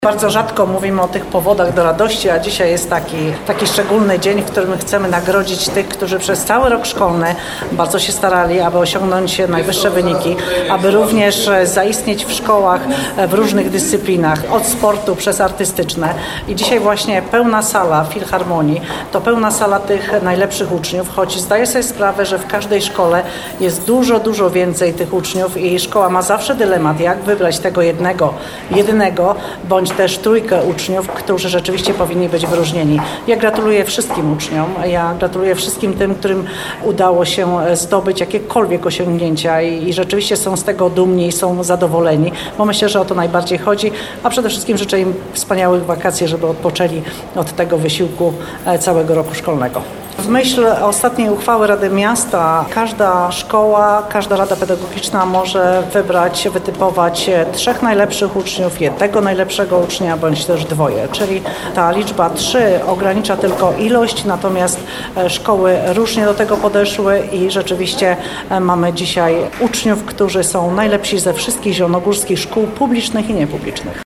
Bardzo rzadko mówimy o tych powodach do radości, a dzisiaj jest taki szczególny dzień, w którym chcemy nagrodzić tych, którzy przez cały rok szkolny bardzo się starali, aby osiągnąć najwyższe wyniki, aby również zaistnieć w szkołach w różnych dyscyplinach, od sportu przez artystyczne. I dzisiaj właśnie pełna sala Filharmonii to pełna sala tych najlepszych uczniów, choć zdaję sobie sprawę, że w każdej szkole jest dużo więcej tych uczniów i szkoła ma zawsze dylemat, jak wybrać tego jedynego, bądź też trójkę uczniów, którzy rzeczywiście powinni być wyróżnieni. Ja gratuluję wszystkim uczniom, ja gratuluję wszystkim tym, którym udało się zdobyć jakiekolwiek osiągnięcia i rzeczywiście są z tego dumni i są zadowoleni, bo myślę, że o to najbardziej chodzi, a przede wszystkim życzę im wspaniałych wakacji, żeby odpoczęli od tego wysiłku całego roku szkolnego. W myśl ostatniej uchwały Rady Miasta każda szkoła, każda rada pedagogiczna może wytypować 3 najlepszych uczniów, 1 najlepszego ucznia bądź też 2. Czyli ta liczba 3 ogranicza tylko ilość, natomiast szkoły różnie do tego podeszły i rzeczywiście mamy dzisiaj uczniów, którzy są najlepsi ze wszystkich zielonogórskich szkół publicznych i niepublicznych.